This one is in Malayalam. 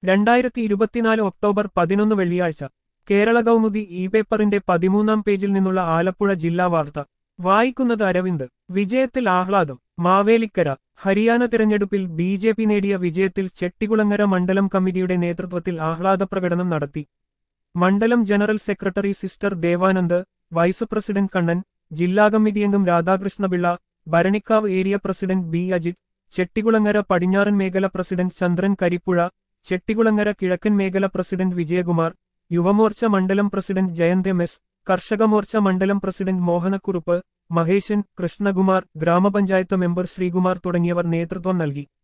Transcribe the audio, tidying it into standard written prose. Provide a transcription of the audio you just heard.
2024 ഒക്ടോബർ 11 വെള്ളിയാഴ്ച കേരള കൗമുദി ഇ പേപ്പറിന്റെ 13-ാം പേജിൽ നിന്നുള്ള ആലപ്പുഴ ജില്ലാ വാർത്ത വായിക്കുന്നത് അരവിന്ദ്. വിജയത്തിൽ ആഹ്ലാദം. മാവേലിക്കര. ഹരിയാന തിരഞ്ഞെടുപ്പിൽ ബി.ജെ.പി. നേടിയ വിജയത്തിൽ ചെട്ടികുളങ്ങര മണ്ഡലം കമ്മിറ്റിയുടെ നേതൃത്വത്തിൽ ആഹ്ലാദപ്രകടനം നടത്തി. മണ്ഡലം general secretary sister Devanand, vice president Kannan, ജില്ലാ കമ്മിറ്റി അംഗം Radhakrishnapillai, Bharanikkavu area president B Ajith, Chettikulangara പടിഞ്ഞാറൻ മേഖല പ്രസിഡന്റ് ചന്ദ്രൻ കരിപ്പുഴ, ചെട്ടികുളങ്ങര കിഴക്കൻ മേഖല പ്രസിഡന്റ് വിജയകുമാർ, യുവമോർച്ച മണ്ഡലം president Jayanth M S, Karshakamorcha മണ്ഡലം പ്രസിഡന്റ് മോഹനക്കുറുപ്പ്, മഹേശൻ, കൃഷ്ണകുമാർ, ഗ്രാമപഞ്ചായത്ത് മെമ്പർ ശ്രീകുമാർ തുടങ്ങിയവർ നേതൃത്വം നൽകി.